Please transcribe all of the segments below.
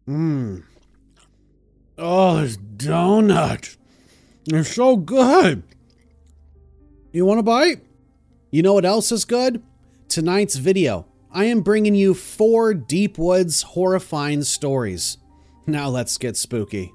Mmm. Oh, this donut. They're so good. You want a bite? You know what else is good? Tonight's video. I am bringing you 4 Deep Woods horrifying stories. Now let's get spooky.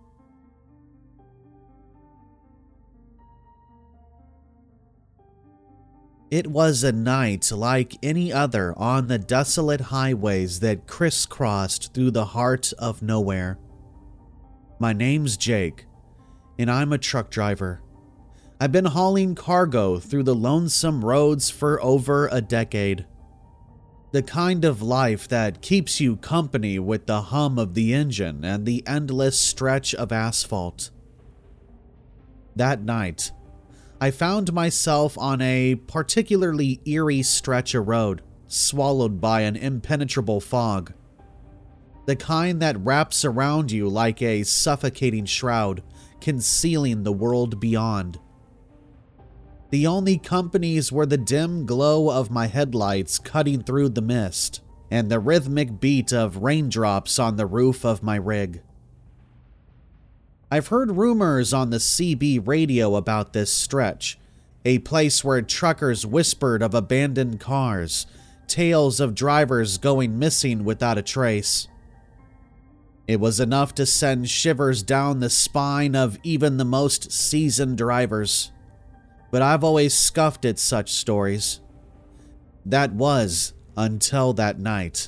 It was a night like any other on the desolate highways that crisscrossed through the heart of nowhere. My name's Jake, and I'm a truck driver. I've been hauling cargo through the lonesome roads for over a decade. The kind of life that keeps you company with the hum of the engine and the endless stretch of asphalt. That night, I found myself on a particularly eerie stretch of road, swallowed by an impenetrable fog. The kind that wraps around you like a suffocating shroud, concealing the world beyond. The only companies were the dim glow of my headlights cutting through the mist, and the rhythmic beat of raindrops on the roof of my rig. I've heard rumors on the CB radio about this stretch, a place where truckers whispered of abandoned cars, tales of drivers going missing without a trace. It was enough to send shivers down the spine of even the most seasoned drivers. But I've always scoffed at such stories. That was until that night.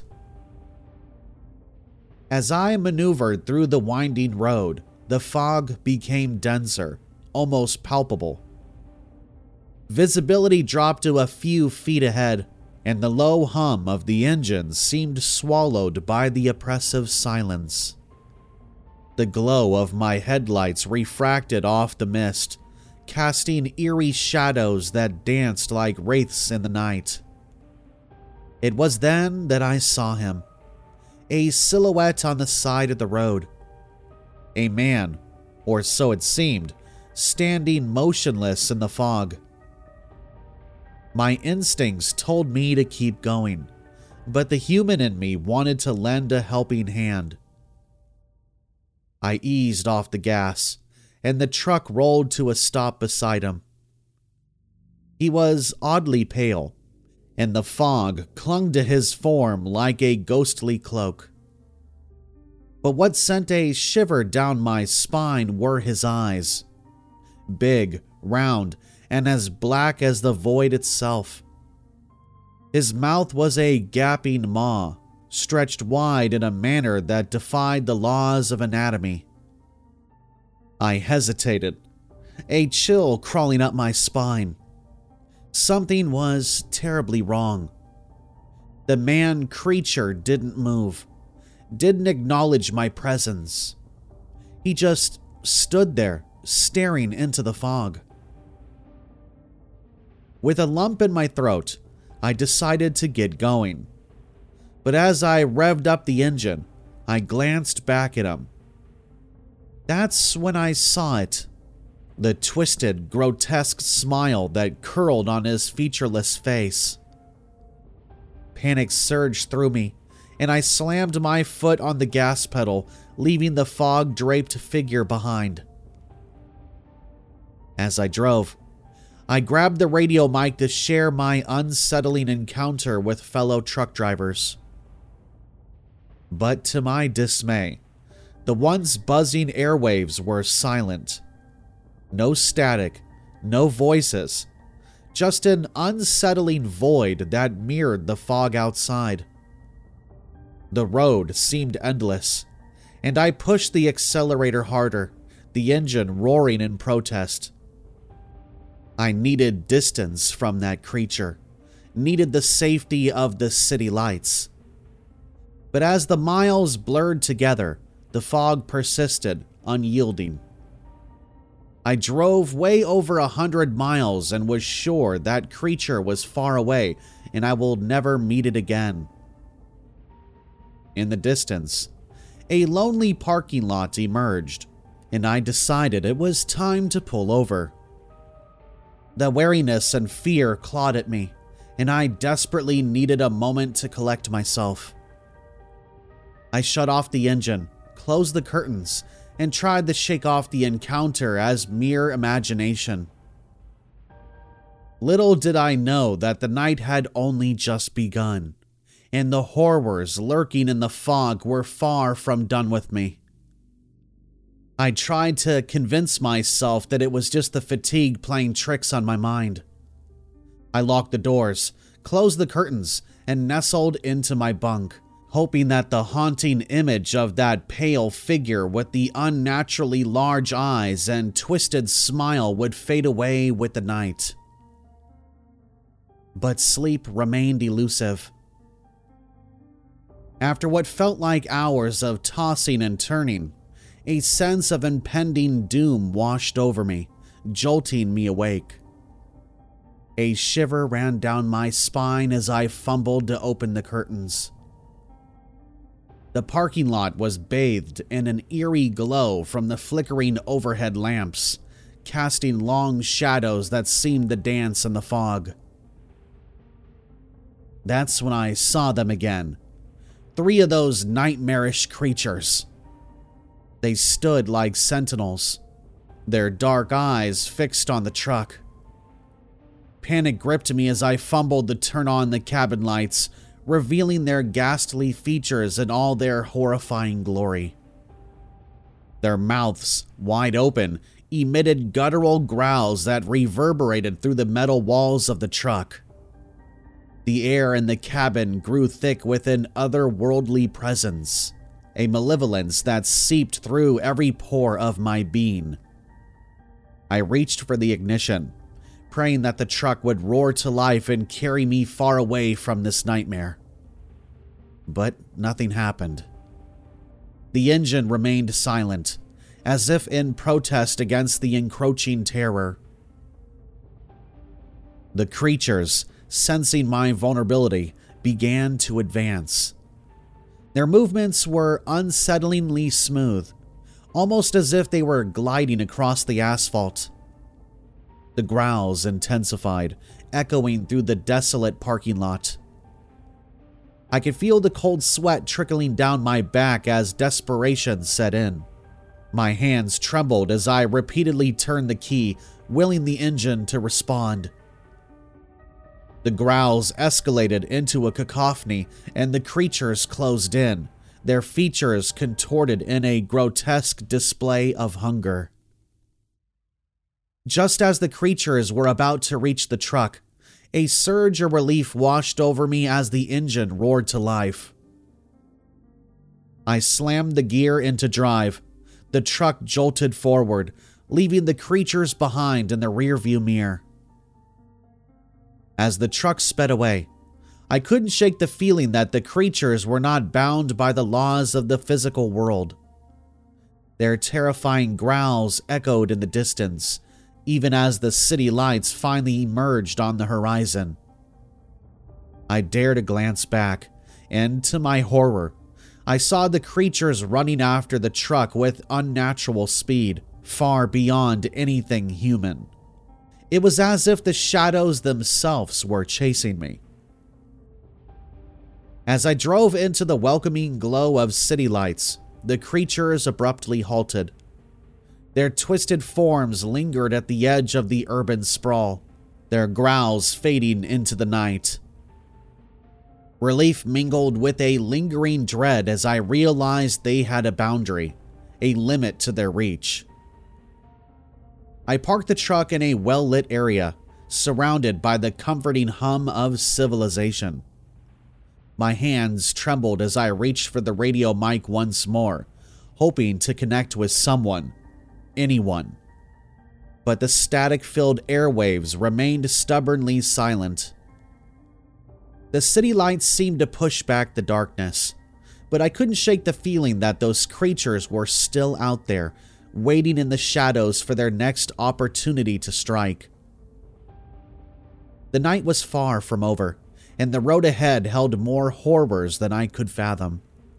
As I maneuvered through the winding road, the fog became denser, almost palpable. Visibility dropped to a few feet ahead, and the low hum of the engine seemed swallowed by the oppressive silence. The glow of my headlights refracted off the mist, casting eerie shadows that danced like wraiths in the night. It was then that I saw him, a silhouette on the side of the road. A man, or so it seemed, standing motionless in the fog. My instincts told me to keep going, but the human in me wanted to lend a helping hand. I eased off the gas, and the truck rolled to a stop beside him. He was oddly pale, and the fog clung to his form like a ghostly cloak. But what sent a shiver down my spine were his eyes. Big, round, and as black as the void itself. His mouth was a gaping maw, stretched wide in a manner that defied the laws of anatomy. I hesitated, a chill crawling up my spine. Something was terribly wrong. The man-creature didn't move, didn't acknowledge my presence. He just stood there, staring into the fog. With a lump in my throat, I decided to get going. But as I revved up the engine, I glanced back at him. That's when I saw it. The twisted, grotesque smile that curled on his featureless face. Panic surged through me, and I slammed my foot on the gas pedal, leaving the fog-draped figure behind. As I drove, I grabbed the radio mic to share my unsettling encounter with fellow truck drivers. But to my dismay, the once buzzing airwaves were silent. No static, no voices, just an unsettling void that mirrored the fog outside. The road seemed endless, and I pushed the accelerator harder, the engine roaring in protest. I needed distance from that creature, needed the safety of the city lights. But as the miles blurred together, the fog persisted, unyielding. I drove way over 100 miles and was sure that creature was far away and I will never meet it again. In the distance, a lonely parking lot emerged, and I decided it was time to pull over. The wariness and fear clawed at me, and I desperately needed a moment to collect myself. I shut off the engine, closed the curtains, and tried to shake off the encounter as mere imagination. Little did I know that the night had only just begun, and the horrors lurking in the fog were far from done with me. I tried to convince myself that it was just the fatigue playing tricks on my mind. I locked the doors, closed the curtains, and nestled into my bunk, hoping that the haunting image of that pale figure with the unnaturally large eyes and twisted smile would fade away with the night. But sleep remained elusive. After what felt like hours of tossing and turning, a sense of impending doom washed over me, jolting me awake. A shiver ran down my spine as I fumbled to open the curtains. The parking lot was bathed in an eerie glow from the flickering overhead lamps, casting long shadows that seemed to dance in the fog. That's when I saw them again. 3 of those nightmarish creatures. They stood like sentinels, their dark eyes fixed on the truck. Panic gripped me as I fumbled to turn on the cabin lights, revealing their ghastly features in all their horrifying glory. Their mouths, wide open, emitted guttural growls that reverberated through the metal walls of the truck. The air in the cabin grew thick with an otherworldly presence, a malevolence that seeped through every pore of my being. I reached for the ignition, praying that the truck would roar to life and carry me far away from this nightmare. But nothing happened. The engine remained silent, as if in protest against the encroaching terror. The creatures, sensing my vulnerability, began to advance. Their movements were unsettlingly smooth, almost as if they were gliding across the asphalt. The growls intensified, echoing through the desolate parking lot. I could feel the cold sweat trickling down my back as desperation set in. My hands trembled as I repeatedly turned the key, willing the engine to respond. The growls escalated into a cacophony, and the creatures closed in, their features contorted in a grotesque display of hunger. Just as the creatures were about to reach the truck, a surge of relief washed over me as the engine roared to life. I slammed the gear into drive. The truck jolted forward, leaving the creatures behind in the rearview mirror. As the truck sped away, I couldn't shake the feeling that the creatures were not bound by the laws of the physical world. Their terrifying growls echoed in the distance, even as the city lights finally emerged on the horizon. I dared a glance back, and to my horror, I saw the creatures running after the truck with unnatural speed, far beyond anything human. It was as if the shadows themselves were chasing me. As I drove into the welcoming glow of city lights, the creatures abruptly halted. Their twisted forms lingered at the edge of the urban sprawl, their growls fading into the night. Relief mingled with a lingering dread as I realized they had a boundary, a limit to their reach. I parked the truck in a well-lit area, surrounded by the comforting hum of civilization. My hands trembled as I reached for the radio mic once more, hoping to connect with someone, anyone. But the static-filled airwaves remained stubbornly silent. The city lights seemed to push back the darkness, but I couldn't shake the feeling that those creatures were still out there, waiting in the shadows for their next opportunity to strike. The night was far from over, and the road ahead held more horrors than I could fathom.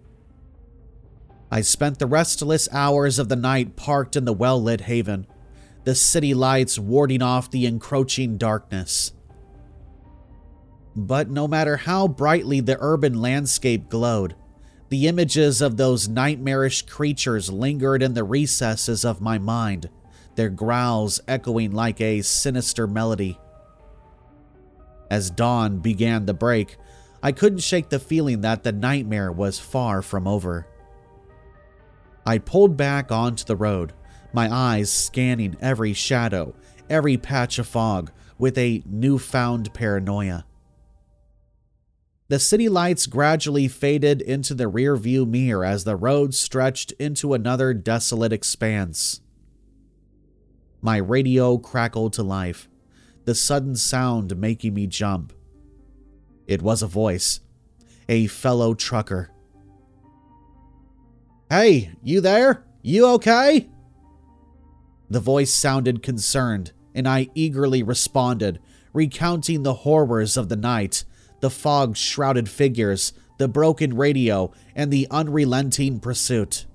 I spent the restless hours of the night parked in the well-lit haven, the city lights warding off the encroaching darkness. But no matter how brightly the urban landscape glowed, The images of those nightmarish creatures lingered in the recesses of my mind, their growls echoing like a sinister melody. As dawn began to break, I couldn't shake the feeling that the nightmare was far from over. I pulled back onto the road, my eyes scanning every shadow, every patch of fog, with a newfound paranoia. The city lights gradually faded into the rearview mirror as the road stretched into another desolate expanse. My radio crackled to life, the sudden sound making me jump. It was a voice, a fellow trucker. "Hey, you there? You okay?" The voice sounded concerned, and I eagerly responded, recounting the horrors of the night, the fog-shrouded figures, the broken radio, and the unrelenting pursuit.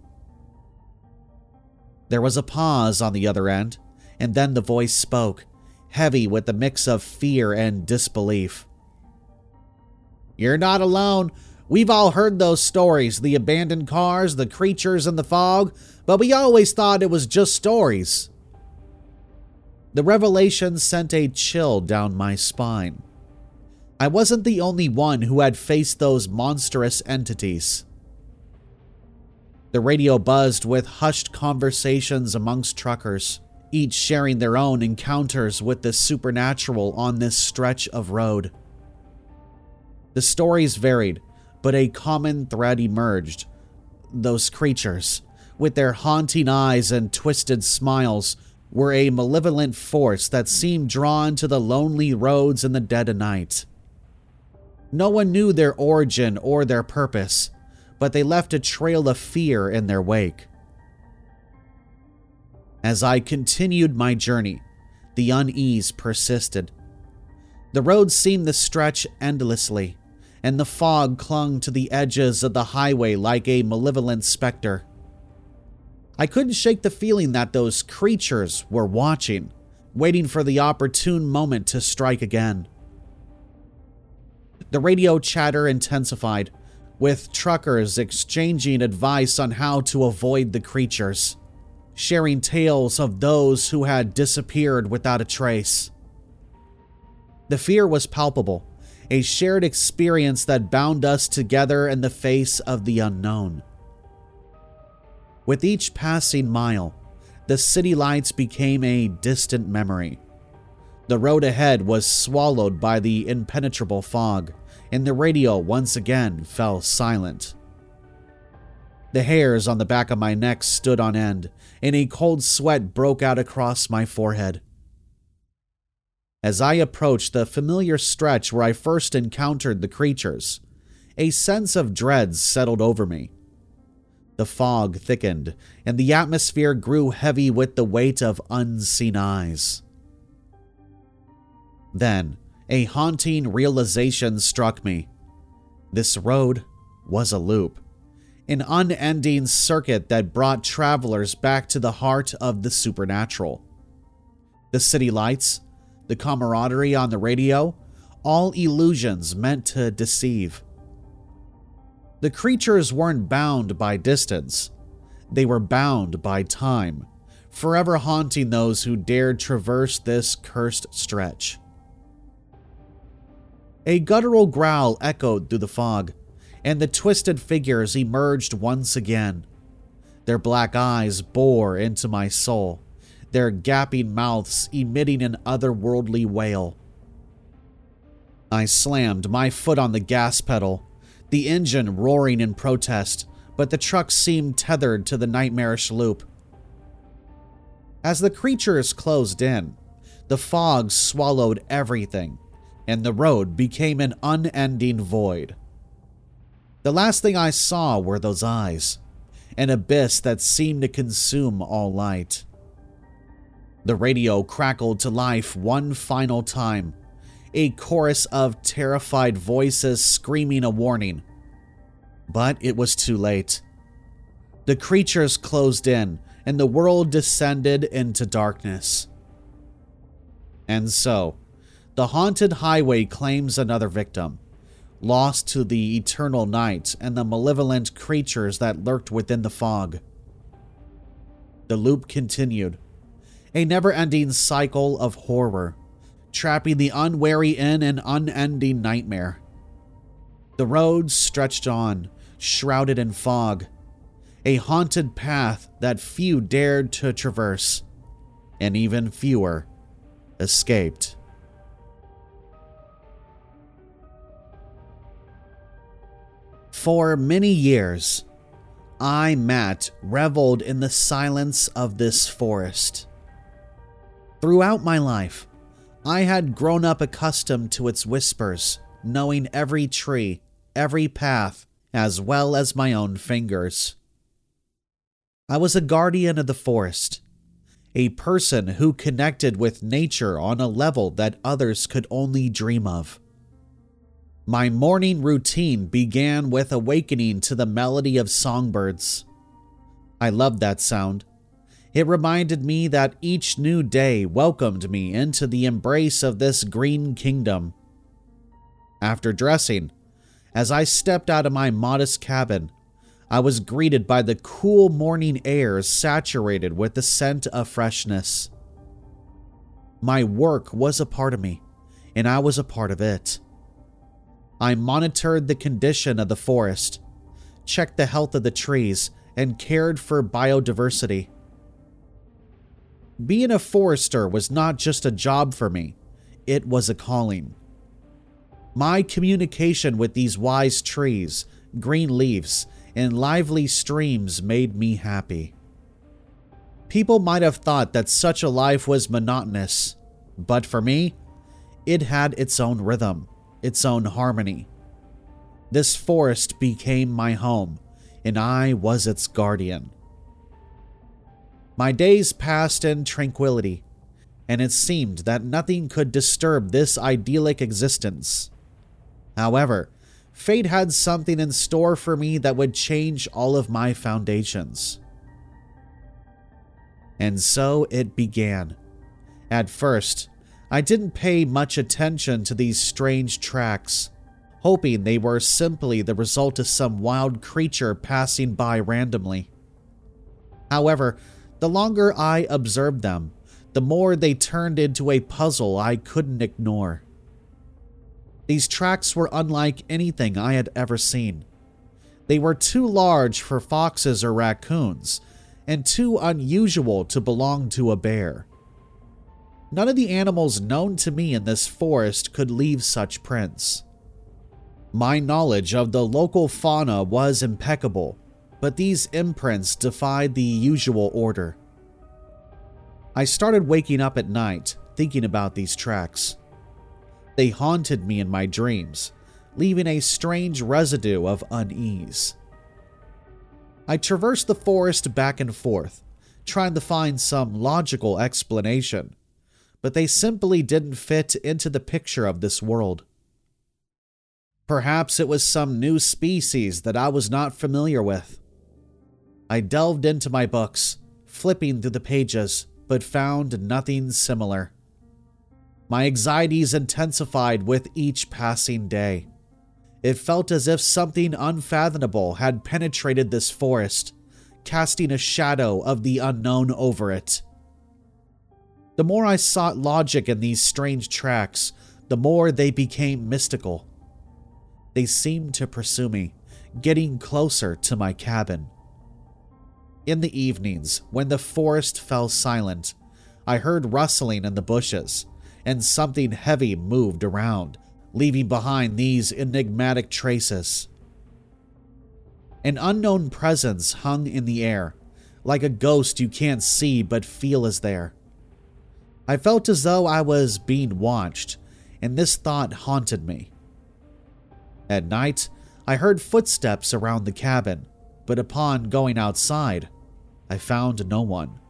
There was a pause on the other end, and then the voice spoke, heavy with a mix of fear and disbelief. "You're not alone. We've all heard those stories, the abandoned cars, the creatures in the fog, but we always thought it was just stories." The revelation sent a chill down my spine. I wasn't the only one who had faced those monstrous entities. The radio buzzed with hushed conversations amongst truckers, each sharing their own encounters with the supernatural on this stretch of road. The stories varied, but a common thread emerged. Those creatures, with their haunting eyes and twisted smiles, were a malevolent force that seemed drawn to the lonely roads in the dead of night. No one knew their origin or their purpose, but they left a trail of fear in their wake. As I continued my journey, the unease persisted. The road seemed to stretch endlessly, and the fog clung to the edges of the highway like a malevolent specter. I couldn't shake the feeling that those creatures were watching, waiting for the opportune moment to strike again. The radio chatter intensified, with truckers exchanging advice on how to avoid the creatures, sharing tales of those who had disappeared without a trace. The fear was palpable, a shared experience that bound us together in the face of the unknown. With each passing mile, the city lights became a distant memory. The road ahead was swallowed by the impenetrable fog, and the radio once again fell silent. The hairs on the back of my neck stood on end, and a cold sweat broke out across my forehead. As I approached the familiar stretch where I first encountered the creatures, a sense of dread settled over me. The fog thickened, and the atmosphere grew heavy with the weight of unseen eyes. Then, a haunting realization struck me. This road was a loop, an unending circuit that brought travelers back to the heart of the supernatural. The city lights, the camaraderie on the radio, all illusions meant to deceive. The creatures weren't bound by distance. They were bound by time, forever haunting those who dared traverse this cursed stretch. A guttural growl echoed through the fog, and the twisted figures emerged once again. Their black eyes bore into my soul, their gaping mouths emitting an otherworldly wail. I slammed my foot on the gas pedal, the engine roaring in protest, but the truck seemed tethered to the nightmarish loop. As the creatures closed in, the fog swallowed everything, and the road became an unending void. The last thing I saw were those eyes, an abyss that seemed to consume all light. The radio crackled to life one final time, a chorus of terrified voices screaming a warning. But it was too late. The creatures closed in, and the world descended into darkness. And so, the haunted highway claims another victim, lost to the eternal night and the malevolent creatures that lurked within the fog. The loop continued, a never-ending cycle of horror, trapping the unwary in an unending nightmare. The roads stretched on, shrouded in fog, a haunted path that few dared to traverse, and even fewer escaped. For many years, I, Matt, reveled in the silence of this forest. Throughout my life, I had grown up accustomed to its whispers, knowing every tree, every path, as well as my own fingers. I was a guardian of the forest, a person who connected with nature on a level that others could only dream of. My morning routine began with awakening to the melody of songbirds. I loved that sound. It reminded me that each new day welcomed me into the embrace of this green kingdom. After dressing, as I stepped out of my modest cabin, I was greeted by the cool morning air saturated with the scent of freshness. My work was a part of me, and I was a part of it. I monitored the condition of the forest, checked the health of the trees, and cared for biodiversity. Being a forester was not just a job for me, it was a calling. My communication with these wise trees, green leaves, and lively streams made me happy. People might have thought that such a life was monotonous, but for me, it had its own rhythm, its own harmony. This forest became my home, and I was its guardian. My days passed in tranquility, and it seemed that nothing could disturb this idyllic existence. However, fate had something in store for me that would change all of my foundations. And so it began. At first, I didn't pay much attention to these strange tracks, hoping they were simply the result of some wild creature passing by randomly. However, the longer I observed them, the more they turned into a puzzle I couldn't ignore. These tracks were unlike anything I had ever seen. They were too large for foxes or raccoons, and too unusual to belong to a bear. None of the animals known to me in this forest could leave such prints. My knowledge of the local fauna was impeccable, but these imprints defied the usual order. I started waking up at night, thinking about these tracks. They haunted me in my dreams, leaving a strange residue of unease. I traversed the forest back and forth, trying to find some logical explanation, but they simply didn't fit into the picture of this world. Perhaps it was some new species that I was not familiar with. I delved into my books, flipping through the pages, but found nothing similar. My anxieties intensified with each passing day. It felt as if something unfathomable had penetrated this forest, casting a shadow of the unknown over it. The more I sought logic in these strange tracks, the more they became mystical. They seemed to pursue me, getting closer to my cabin. In the evenings, when the forest fell silent, I heard rustling in the bushes, and something heavy moved around, leaving behind these enigmatic traces. An unknown presence hung in the air, like a ghost you can't see but feel is there. I felt as though I was being watched, and this thought haunted me. At night, I heard footsteps around the cabin, but upon going outside, I found no one.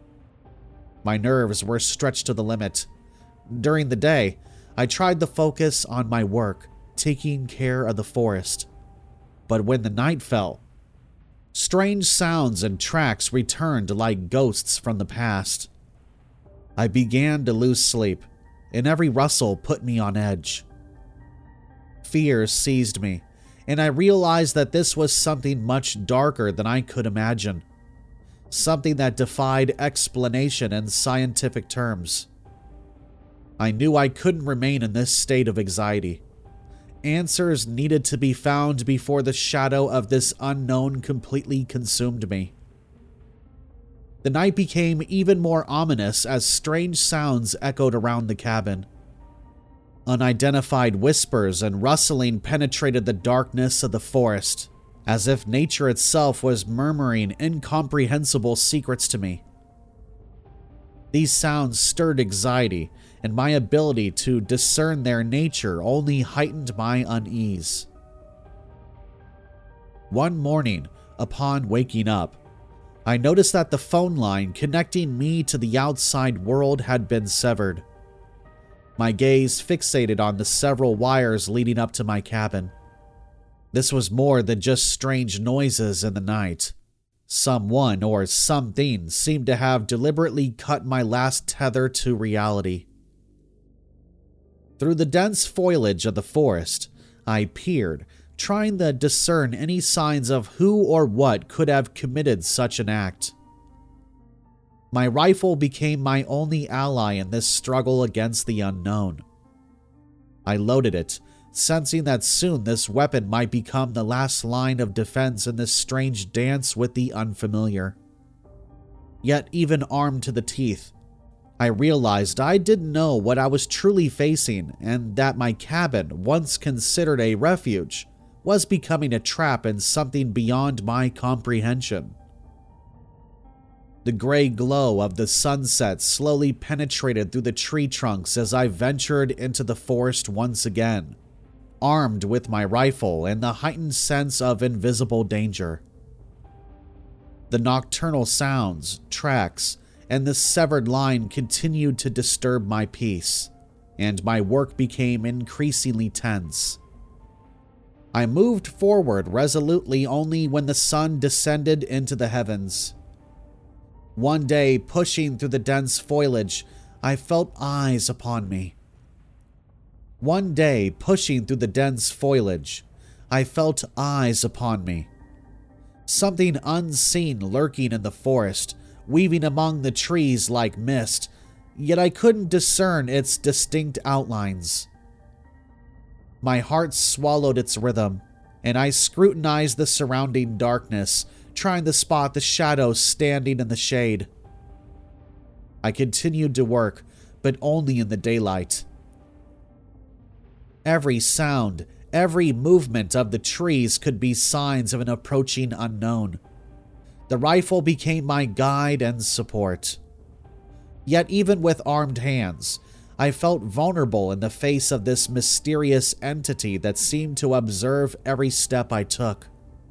My nerves were stretched to the limit. During the day, I tried to focus on my work, taking care of the forest. But when the night fell, strange sounds and tracks returned like ghosts from the past. I began to lose sleep, and every rustle put me on edge. Fear seized me, and I realized that this was something much darker than I could imagine. Something that defied explanation in scientific terms. I knew I couldn't remain in this state of anxiety. Answers needed to be found before the shadow of this unknown completely consumed me. The night became even more ominous as strange sounds echoed around the cabin. Unidentified whispers and rustling penetrated the darkness of the forest, as if nature itself was murmuring incomprehensible secrets to me. These sounds stirred anxiety, and my ability to discern their nature only heightened my unease. One morning, upon waking up, I noticed that the phone line connecting me to the outside world had been severed. My gaze fixated on the several wires leading up to my cabin. This was more than just strange noises in the night. Someone or something seemed to have deliberately cut my last tether to reality. Through the dense foliage of the forest, I peered, trying to discern any signs of who or what could have committed such an act. My rifle became my only ally in this struggle against the unknown. I loaded it, sensing that soon this weapon might become the last line of defense in this strange dance with the unfamiliar. Yet even armed to the teeth, I realized I didn't know what I was truly facing, and that my cabin, once considered a refuge, was becoming a trap and something beyond my comprehension. The gray glow of the sunset slowly penetrated through the tree trunks as I ventured into the forest once again, armed with my rifle and the heightened sense of invisible danger. The nocturnal sounds, tracks, and the severed line continued to disturb my peace, and my work became increasingly tense. I moved forward resolutely only when the sun descended into the heavens. One day, pushing through the dense foliage, I felt eyes upon me. One day, pushing through the dense foliage, I felt eyes upon me. Something unseen lurking in the forest, weaving among the trees like mist, yet I couldn't discern its distinct outlines. My heart swallowed its rhythm, and I scrutinized the surrounding darkness, trying to spot the shadows standing in the shade. I continued to work, but only in the daylight. Every sound, every movement of the trees could be signs of an approaching unknown. The rifle became my guide and support. Yet even with armed hands, I felt vulnerable in the face of this mysterious entity that seemed to observe every step I took.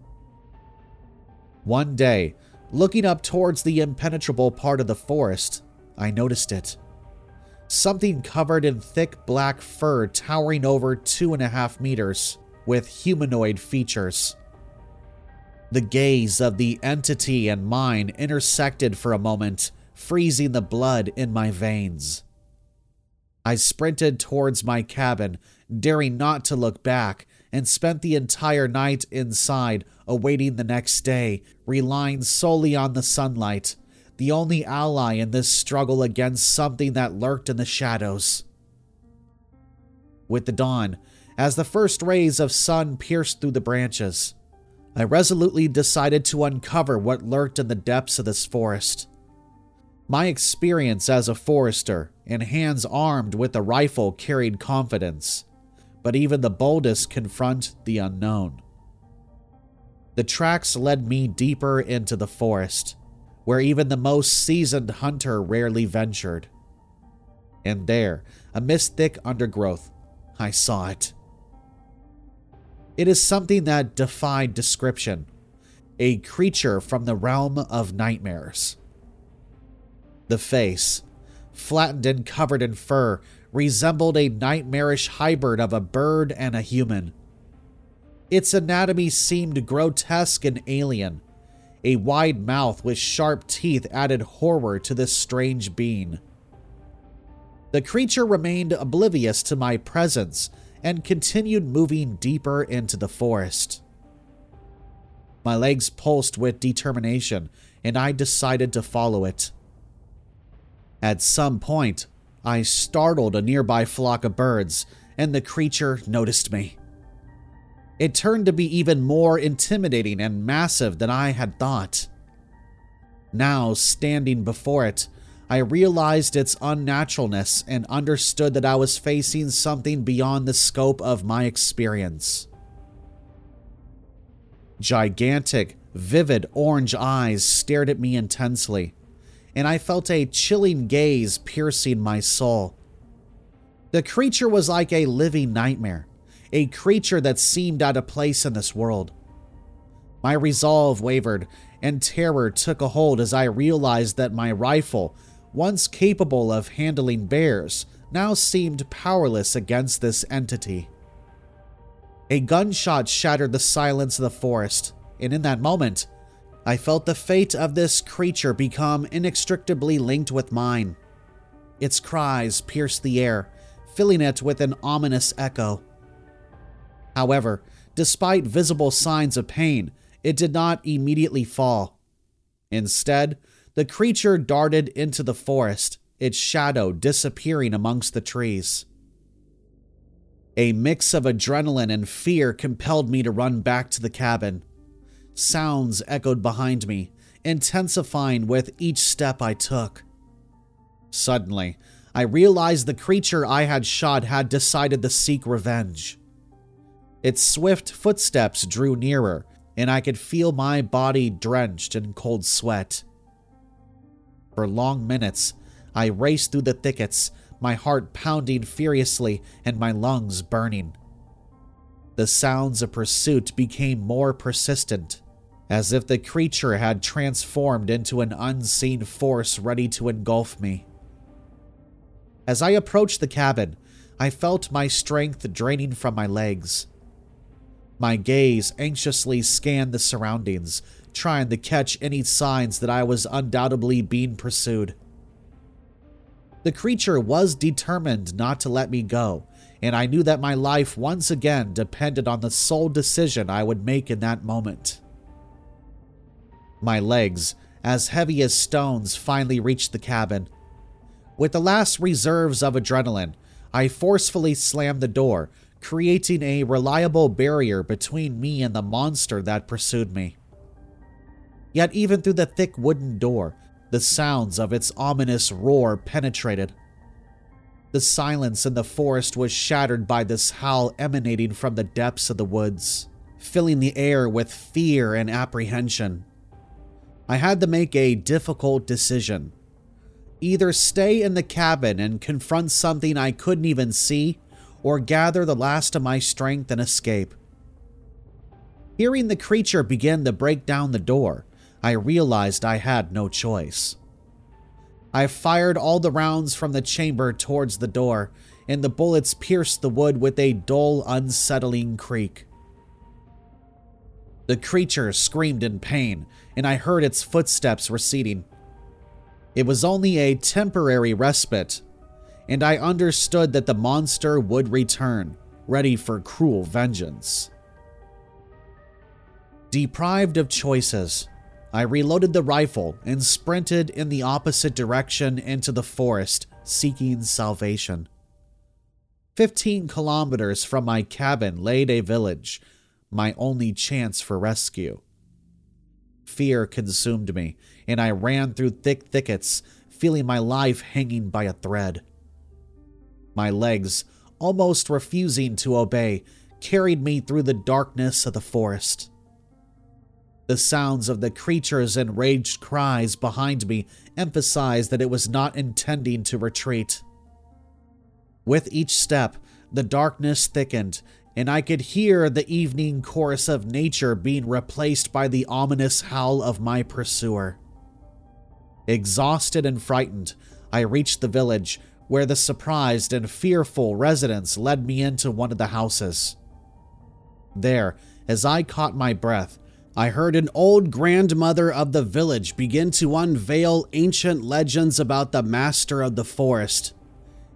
One day, looking up towards the impenetrable part of the forest, I noticed it. Something covered in thick black fur towering over 2.5 meters, with humanoid features. The gaze of the entity and mine intersected for a moment, freezing the blood in my veins. I sprinted towards my cabin, daring not to look back, and spent the entire night inside, awaiting the next day, relying solely on the sunlight, the only ally in this struggle against something that lurked in the shadows. With the dawn, as the first rays of sun pierced through the branches, I resolutely decided to uncover what lurked in the depths of this forest. My experience as a forester and hands armed with a rifle carried confidence, but even the boldest confront the unknown. The tracks led me deeper into the forest, where even the most seasoned hunter rarely ventured. And there, amidst thick undergrowth, I saw it. It is something that defied description, a creature from the realm of nightmares. The face, flattened and covered in fur, resembled a nightmarish hybrid of a bird and a human. Its anatomy seemed grotesque and alien. A wide mouth with sharp teeth added horror to this strange being. The creature remained oblivious to my presence and continued moving deeper into the forest. My legs pulsed with determination, and I decided to follow it. At some point, I startled a nearby flock of birds, and the creature noticed me. It turned to be even more intimidating and massive than I had thought. Now, standing before it, I realized its unnaturalness and understood that I was facing something beyond the scope of my experience. Gigantic, vivid orange eyes stared at me intensely, and I felt a chilling gaze piercing my soul. The creature was like a living nightmare, a creature that seemed out of place in this world. My resolve wavered, and terror took a hold as I realized that my rifle, once capable of handling bears, now seemed powerless against this entity. A gunshot shattered the silence of the forest, and in that moment, I felt the fate of this creature become inextricably linked with mine. Its cries pierced the air, filling it with an ominous echo. However, despite visible signs of pain, it did not immediately fall. Instead, the creature darted into the forest, its shadow disappearing amongst the trees. A mix of adrenaline and fear compelled me to run back to the cabin. Sounds echoed behind me, intensifying with each step I took. Suddenly, I realized the creature I had shot had decided to seek revenge. Its swift footsteps drew nearer, and I could feel my body drenched in cold sweat. For long minutes, I raced through the thickets, my heart pounding furiously and my lungs burning. The sounds of pursuit became more persistent, as if the creature had transformed into an unseen force ready to engulf me. As I approached the cabin, I felt my strength draining from my legs. My gaze anxiously scanned the surroundings, trying to catch any signs that I was undoubtedly being pursued. The creature was determined not to let me go, and I knew that my life once again depended on the sole decision I would make in that moment. My legs, as heavy as stones, finally reached the cabin. With the last reserves of adrenaline, I forcefully slammed the door, creating a reliable barrier between me and the monster that pursued me. Yet even through the thick wooden door, the sounds of its ominous roar penetrated. The silence in the forest was shattered by this howl emanating from the depths of the woods, filling the air with fear and apprehension. I had to make a difficult decision. Either stay in the cabin and confront something I couldn't even see, or gather the last of my strength and escape. Hearing the creature begin to break down the door, I realized I had no choice. I fired all the rounds from the chamber towards the door, and the bullets pierced the wood with a dull, unsettling creak. The creature screamed in pain, and I heard its footsteps receding. It was only a temporary respite, and I understood that the monster would return, ready for cruel vengeance. Deprived of choices, I reloaded the rifle and sprinted in the opposite direction into the forest, seeking salvation. 15 kilometers from my cabin lay a village, my only chance for rescue. Fear consumed me, and I ran through thick thickets, feeling my life hanging by a thread. My legs, almost refusing to obey, carried me through the darkness of the forest. The sounds of the creature's enraged cries behind me emphasized that it was not intending to retreat. With each step, the darkness thickened, and I could hear the evening chorus of nature being replaced by the ominous howl of my pursuer. Exhausted and frightened, I reached the village, where the surprised and fearful residents led me into one of the houses. There, as I caught my breath, I heard an old grandmother of the village begin to unveil ancient legends about the master of the forest,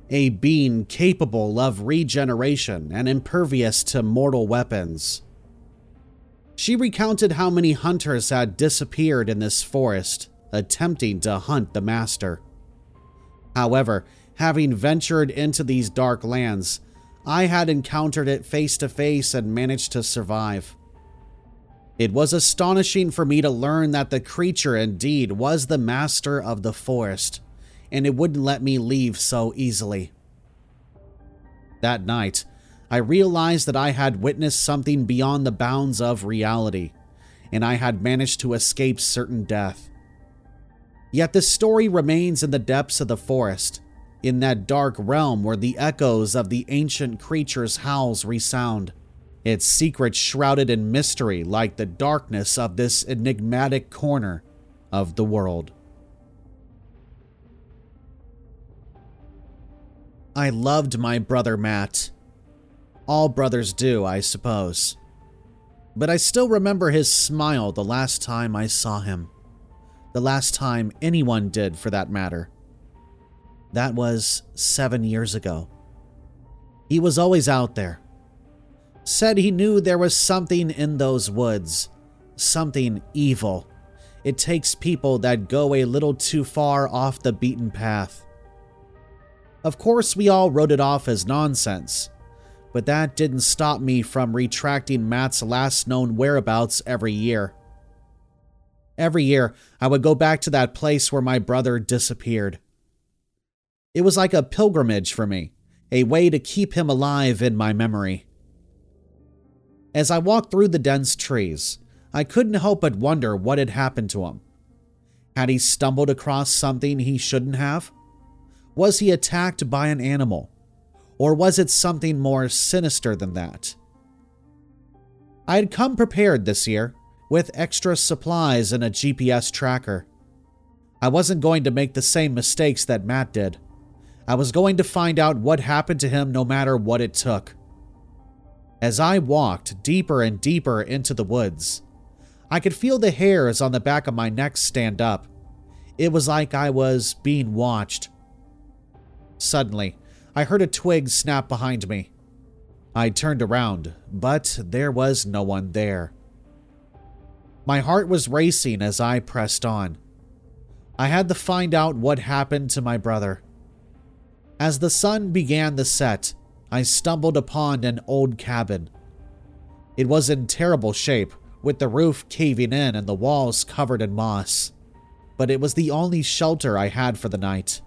a being capable of regeneration and impervious to mortal weapons. She recounted how many hunters had disappeared in this forest, attempting to hunt the master. However, having ventured into these dark lands, I had encountered it face to face and managed to survive. It was astonishing for me to learn that the creature indeed was the master of the forest, and it wouldn't let me leave so easily. That night, I realized that I had witnessed something beyond the bounds of reality, and I had managed to escape certain death. Yet the story remains in the depths of the forest, in that dark realm where the echoes of the ancient creature's howls resound, its secrets shrouded in mystery like the darkness of this enigmatic corner of the world. I loved my brother Matt. All brothers do, I suppose. But I still remember his smile the last time I saw him. The last time anyone did, for that matter. That was 7 years ago. He was always out there. Said he knew there was something in those woods. Something evil. It takes people that go a little too far off the beaten path. Of course, we all wrote it off as nonsense, but that didn't stop me from retracting Matt's last known whereabouts every year. Every year, I would go back to that place where my brother disappeared. It was like a pilgrimage for me, a way to keep him alive in my memory. As I walked through the dense trees, I couldn't help but wonder what had happened to him. Had he stumbled across something he shouldn't have? Was he attacked by an animal? Or was it something more sinister than that? I had come prepared this year, with extra supplies and a GPS tracker. I wasn't going to make the same mistakes that Matt did. I was going to find out what happened to him no matter what it took. As I walked deeper and deeper into the woods, I could feel the hairs on the back of my neck stand up. It was like I was being watched. Suddenly, I heard a twig snap behind me. I turned around, but there was no one there. My heart was racing as I pressed on. I had to find out what happened to my brother. As the sun began to set, I stumbled upon an old cabin. It was in terrible shape, with the roof caving in and the walls covered in moss. But it was the only shelter I had for the night.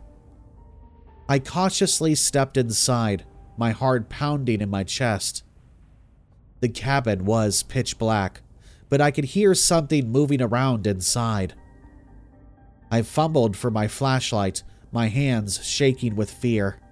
I cautiously stepped inside, my heart pounding in my chest. The cabin was pitch black, but I could hear something moving around inside. I fumbled for my flashlight, my hands shaking with fear.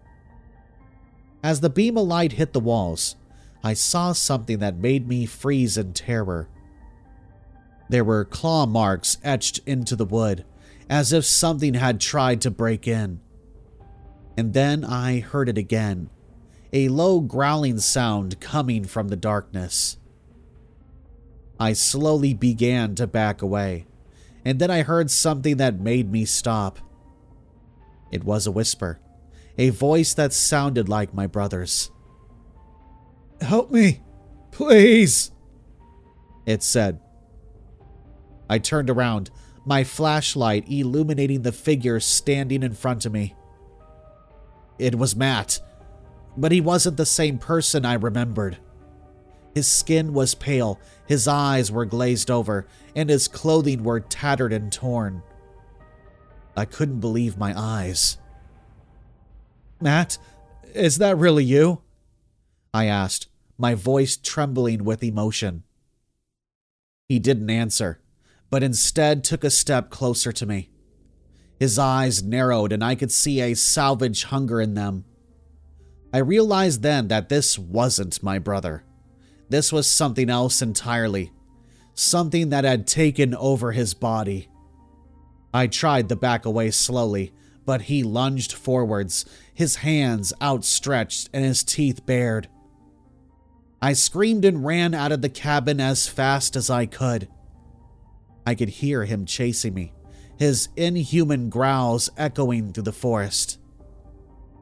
As the beam of light hit the walls, I saw something that made me freeze in terror. There were claw marks etched into the wood, as if something had tried to break in. And then I heard it again, a low growling sound coming from the darkness. I slowly began to back away, and then I heard something that made me stop. It was a whisper, a voice that sounded like my brother's. "Help me, please," it said. I turned around, my flashlight illuminating the figure standing in front of me. It was Matt, but he wasn't the same person I remembered. His skin was pale, his eyes were glazed over, and his clothing were tattered and torn. I couldn't believe my eyes. "Matt, is that really you?" I asked, my voice trembling with emotion. He didn't answer, but instead took a step closer to me. His eyes narrowed and I could see a savage hunger in them. I realized then that this wasn't my brother. This was something else entirely. Something that had taken over his body. I tried to back away slowly, but he lunged forwards, his hands outstretched and his teeth bared. I screamed and ran out of the cabin as fast as I could. I could hear him chasing me, his inhuman growls echoing through the forest.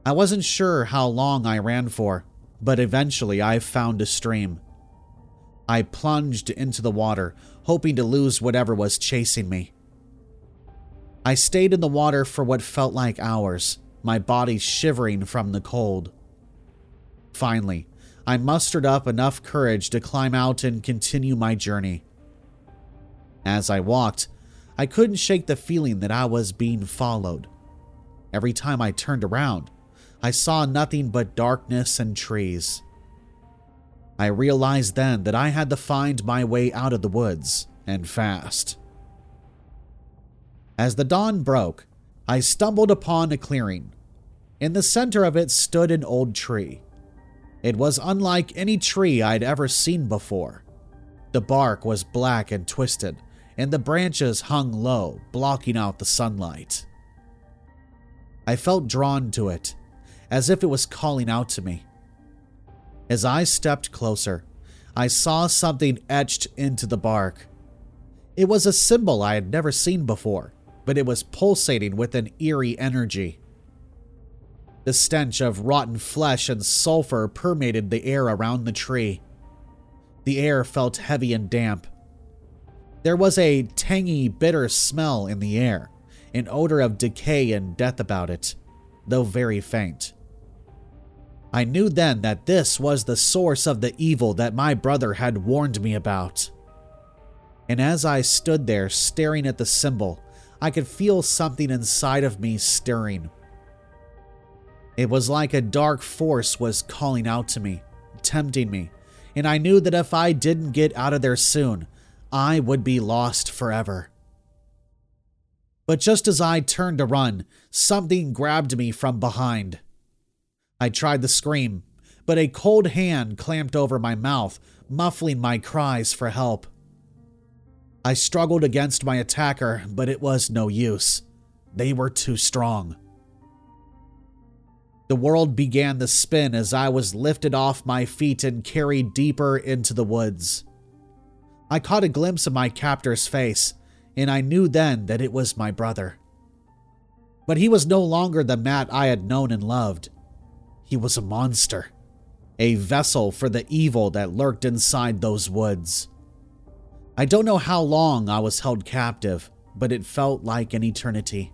I wasn't sure how long I ran for, but eventually I found a stream. I plunged into the water, hoping to lose whatever was chasing me. I stayed in the water for what felt like hours, my body shivering from the cold. Finally, I mustered up enough courage to climb out and continue my journey. As I walked, I couldn't shake the feeling that I was being followed. Every time I turned around, I saw nothing but darkness and trees. I realized then that I had to find my way out of the woods, and fast. As the dawn broke, I stumbled upon a clearing. In the center of it stood an old tree. It was unlike any tree I'd ever seen before. The bark was black and twisted, and the branches hung low, blocking out the sunlight. I felt drawn to it, as if it was calling out to me. As I stepped closer, I saw something etched into the bark. It was a symbol I had never seen before, but it was pulsating with an eerie energy. The stench of rotten flesh and sulfur permeated the air around the tree. The air felt heavy and damp. There was a tangy, bitter smell in the air, an odor of decay and death about it, though very faint. I knew then that this was the source of the evil that my brother had warned me about. And as I stood there staring at the symbol, I could feel something inside of me stirring. It was like a dark force was calling out to me, tempting me, and I knew that if I didn't get out of there soon, I would be lost forever. But just as I turned to run, something grabbed me from behind. I tried to scream, but a cold hand clamped over my mouth, muffling my cries for help. I struggled against my attacker, but it was no use. They were too strong. The world began to spin as I was lifted off my feet and carried deeper into the woods. I caught a glimpse of my captor's face, and I knew then that it was my brother. But he was no longer the Matt I had known and loved. He was a monster, a vessel for the evil that lurked inside those woods. I don't know how long I was held captive, but it felt like an eternity.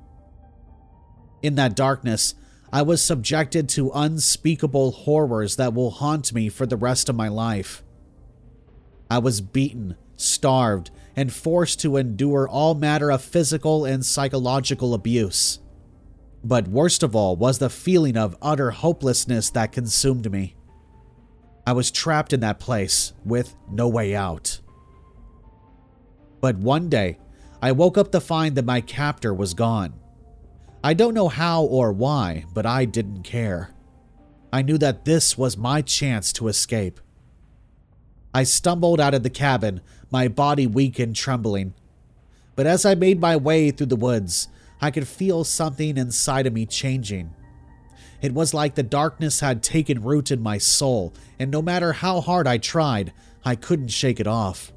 In that darkness, I was subjected to unspeakable horrors that will haunt me for the rest of my life. I was beaten, starved, and forced to endure all manner of physical and psychological abuse. But worst of all was the feeling of utter hopelessness that consumed me. I was trapped in that place with no way out. But one day, I woke up to find that my captor was gone. I don't know how or why, but I didn't care. I knew that this was my chance to escape. I stumbled out of the cabin, my body weak and trembling. But as I made my way through the woods, I could feel something inside of me changing. It was like the darkness had taken root in my soul, and no matter how hard I tried, I couldn't shake it off.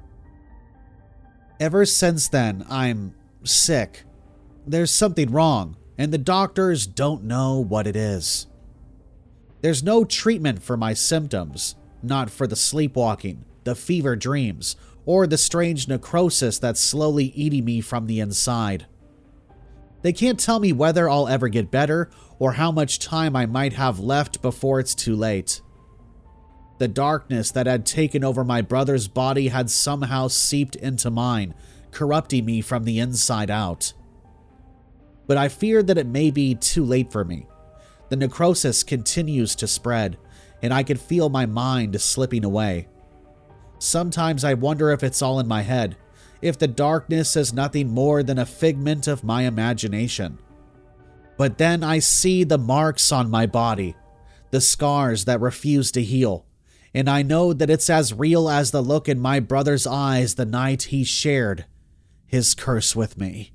Ever since then, I'm sick. There's something wrong, and the doctors don't know what it is. There's no treatment for my symptoms, not for the sleepwalking, the fever dreams, or the strange necrosis that's slowly eating me from the inside. They can't tell me whether I'll ever get better or how much time I might have left before it's too late. The darkness that had taken over my brother's body had somehow seeped into mine, corrupting me from the inside out. But I fear that it may be too late for me. The necrosis continues to spread, and I can feel my mind slipping away. Sometimes I wonder if it's all in my head, if the darkness is nothing more than a figment of my imagination. But then I see the marks on my body, the scars that refuse to heal, and I know that it's as real as the look in my brother's eyes the night he shared his curse with me.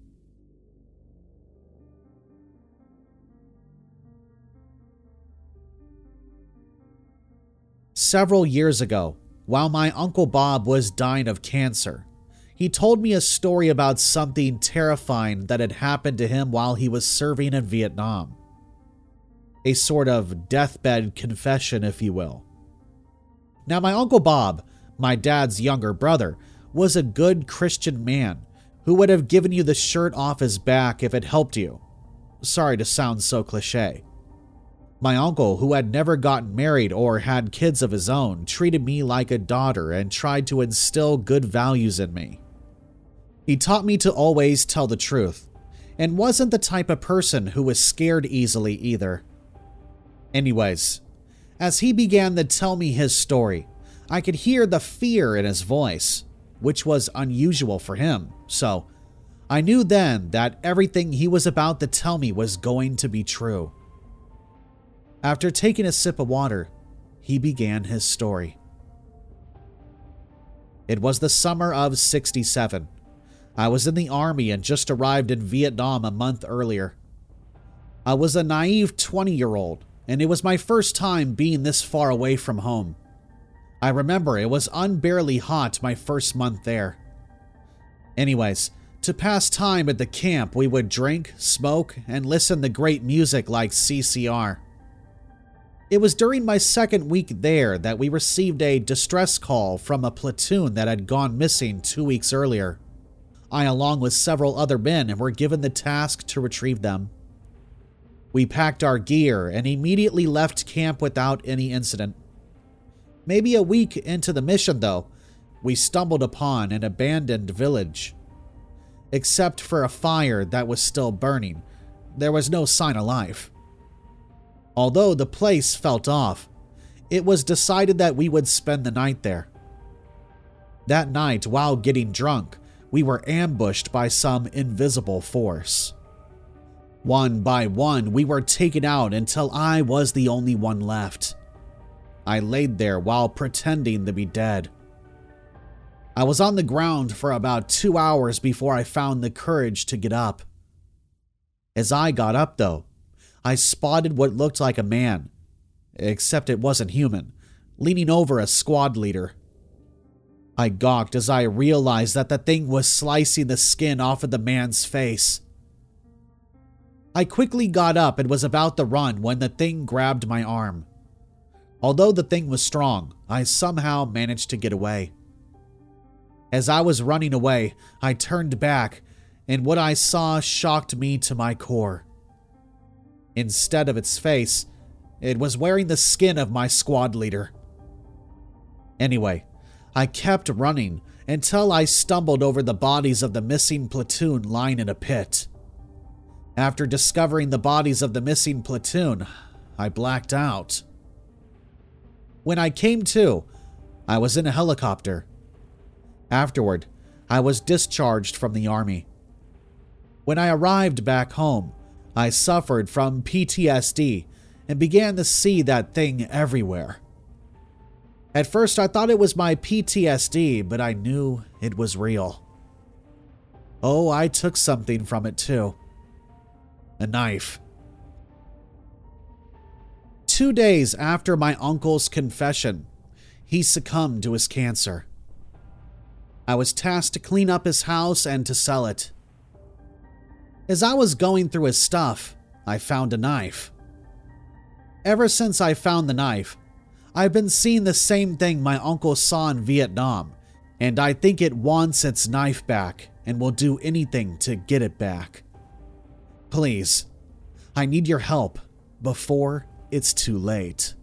Several years ago, while my Uncle Bob was dying of cancer, he told me a story about something terrifying that had happened to him while he was serving in Vietnam. A sort of deathbed confession, if you will. Now, my Uncle Bob, my dad's younger brother, was a good Christian man who would have given you the shirt off his back if it helped you. Sorry to sound so cliche. My uncle, who had never gotten married or had kids of his own, treated me like a daughter and tried to instill good values in me. He taught me to always tell the truth, and wasn't the type of person who was scared easily either. Anyways, as he began to tell me his story, I could hear the fear in his voice, which was unusual for him, so I knew then that everything he was about to tell me was going to be true. After taking a sip of water, he began his story. It was the summer of '67. I was in the army and just arrived in Vietnam a month earlier. I was a naive 20-year-old, and it was my first time being this far away from home. I remember it was unbearably hot my first month there. Anyways, to pass time at the camp, we would drink, smoke, and listen to great music like CCR. It was during my second week there that we received a distress call from a platoon that had gone missing 2 weeks earlier. I, along with several other men, were given the task to retrieve them. We packed our gear and immediately left camp without any incident. Maybe a week into the mission, though, we stumbled upon an abandoned village. Except for a fire that was still burning, there was no sign of life. Although the place felt off, it was decided that we would spend the night there. That night, while getting drunk, we were ambushed by some invisible force. One by one, we were taken out until I was the only one left. I laid there while pretending to be dead. I was on the ground for about 2 hours before I found the courage to get up. As I got up, though, I spotted what looked like a man, except it wasn't human, leaning over a squad leader. I gawked as I realized that the thing was slicing the skin off of the man's face. I quickly got up and was about to run when the thing grabbed my arm. Although the thing was strong, I somehow managed to get away. As I was running away, I turned back, and what I saw shocked me to my core. Instead of its face, it was wearing the skin of my squad leader. Anyway, I kept running until I stumbled over the bodies of the missing platoon lying in a pit. After discovering the bodies of the missing platoon, I blacked out. When I came to, I was in a helicopter. Afterward, I was discharged from the army. When I arrived back home, I suffered from PTSD and began to see that thing everywhere. At first, I thought it was my PTSD, but I knew it was real. Oh, I took something from it too. A knife. 2 days after my uncle's confession, he succumbed to his cancer. I was tasked to clean up his house and to sell it. As I was going through his stuff, I found a knife. Ever since I found the knife, I've been seeing the same thing my uncle saw in Vietnam, and I think it wants its knife back and will do anything to get it back. Please, I need your help before it's too late.